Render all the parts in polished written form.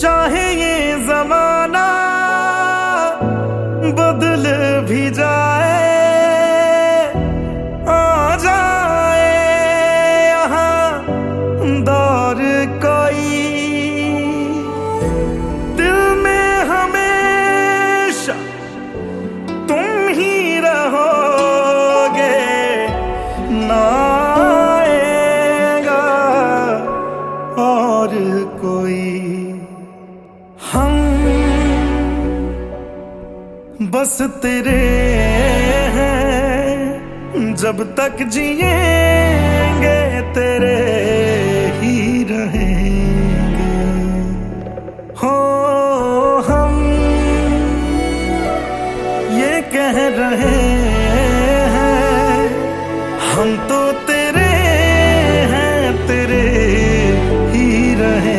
चाहे ये जमाना बदल भी जाए, आ जाए यहाँ दौर कोई, दिल में हमेशा तुम ही रहोगे, ना आएगा और कोई। हम बस तेरे हैं, जब तक जिएंगे तेरे ही रहेंगे। हो हम ये कह रहे हैं, हम तो तेरे हैं, तेरे ही रहेंगे।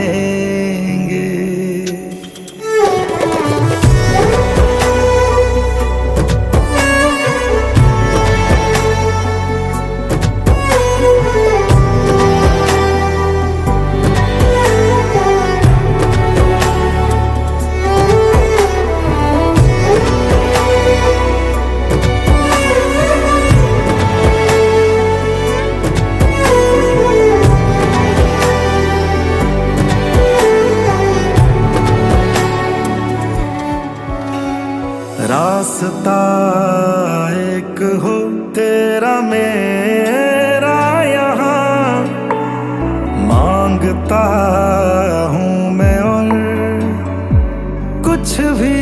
रास्ता एक हो तेरा मेरा यहाँ, मांगता हूँ मैं और कुछ भी